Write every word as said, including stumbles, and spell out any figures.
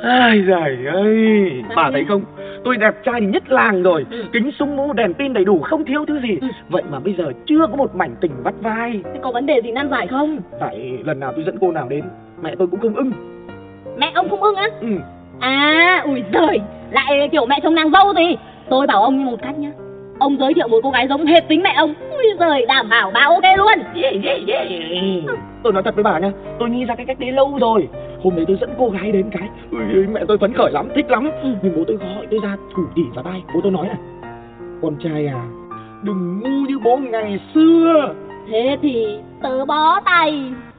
Ai giời ơi, bà thấy không? Tôi đẹp trai thì nhất làng rồi, Ừ. kính súng mũ đèn pin đầy đủ, không thiếu thứ gì. Ừ. Vậy mà bây giờ chưa có một mảnh tình vắt vai. Thế có vấn đề gì nan giải không? Tại lần nào tôi dẫn cô nào đến, mẹ tôi cũng không ưng. Mẹ ông không ưng á? Ừ. À, ui giời, lại kiểu mẹ chồng nàng dâu gì? Tôi bảo ông như một cách nhá, ông giới thiệu một cô gái giống hệt tính mẹ ông. Ui giời, đảm bảo bà ok luôn. Yeah, yeah, yeah. Tôi nói thật với bà nha, tôi nghĩ ra cái cách đấy lâu rồi. Hôm đấy tôi dẫn cô gái đến cái, ui, mẹ tôi phấn khởi lắm, thích lắm. Ừ. Nhưng bố tôi gọi tôi ra thủ tỉ vào tai. Bố tôi nói này: con trai à, đừng ngu như bố ngày xưa. Thế thì tớ bó tay.